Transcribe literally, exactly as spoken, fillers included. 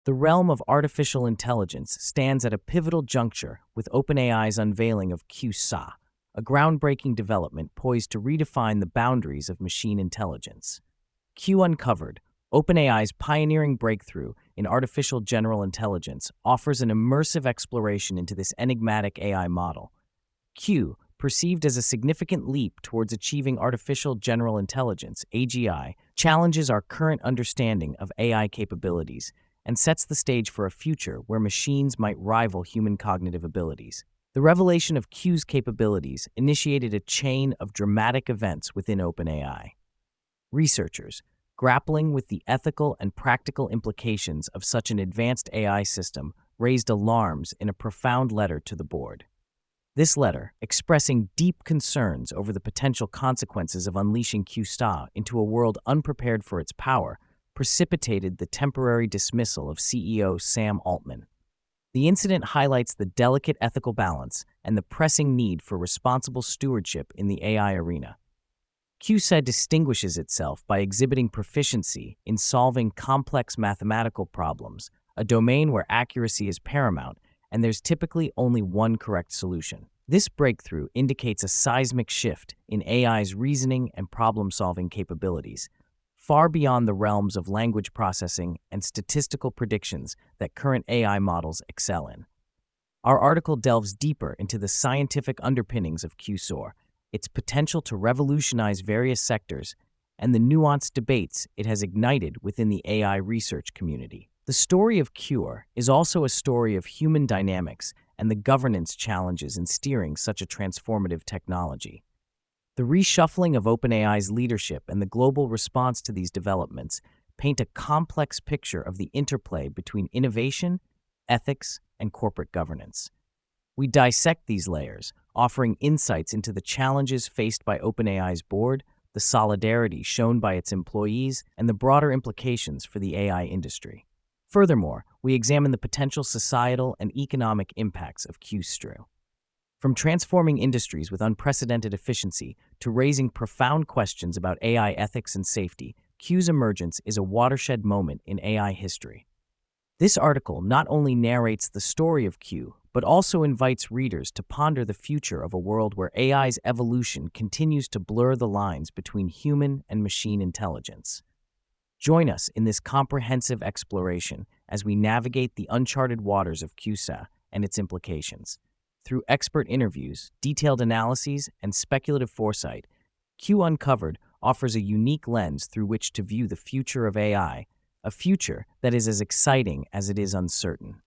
The realm of artificial intelligence stands at a pivotal juncture with OpenAI's unveiling of Q S A, a groundbreaking development poised to redefine the boundaries of machine intelligence. Q Uncovered, OpenAI's pioneering breakthrough in artificial general intelligence, offers an immersive exploration into this enigmatic A I model. Q, perceived as a significant leap towards achieving artificial general intelligence, A G I, challenges our current understanding of A I capabilities and sets the stage for a future where machines might rival human cognitive abilities. The revelation of Q's capabilities initiated a chain of dramatic events within OpenAI. Researchers, grappling with the ethical and practical implications of such an advanced A I system, raised alarms in a profound letter to the board. This letter, expressing deep concerns over the potential consequences of unleashing Q S A into a world unprepared for its power, precipitated the temporary dismissal of C E O Sam Altman. The incident highlights the delicate ethical balance and the pressing need for responsible stewardship in the A I arena. Q S A distinguishes itself by exhibiting proficiency in solving complex mathematical problems, a domain where accuracy is paramount and there's typically only one correct solution. This breakthrough indicates a seismic shift in A I's reasoning and problem-solving capabilities, far beyond the realms of language processing and statistical predictions that current A I models excel in. Our article delves deeper into the scientific underpinnings of Q S O A R, its potential to revolutionize various sectors, and the nuanced debates it has ignited within the A I research community. The story of Q S O A R is also a story of human dynamics and the governance challenges in steering such a transformative technology. The reshuffling of OpenAI's leadership and the global response to these developments paint a complex picture of the interplay between innovation, ethics, and corporate governance. We dissect these layers, offering insights into the challenges faced by OpenAI's board, the solidarity shown by its employees, and the broader implications for the A I industry. Furthermore, we examine the potential societal and economic impacts of Q S A R. From transforming industries with unprecedented efficiency to raising profound questions about A I ethics and safety, Q's emergence is a watershed moment in A I history. This article not only narrates the story of Q, but also invites readers to ponder the future of a world where A I's evolution continues to blur the lines between human and machine intelligence. Join us in this comprehensive exploration as we navigate the uncharted waters of Q S A and its implications. Through expert interviews, detailed analyses, and speculative foresight, Q Uncovered offers a unique lens through which to view the future of A I, a future that is as exciting as it is uncertain.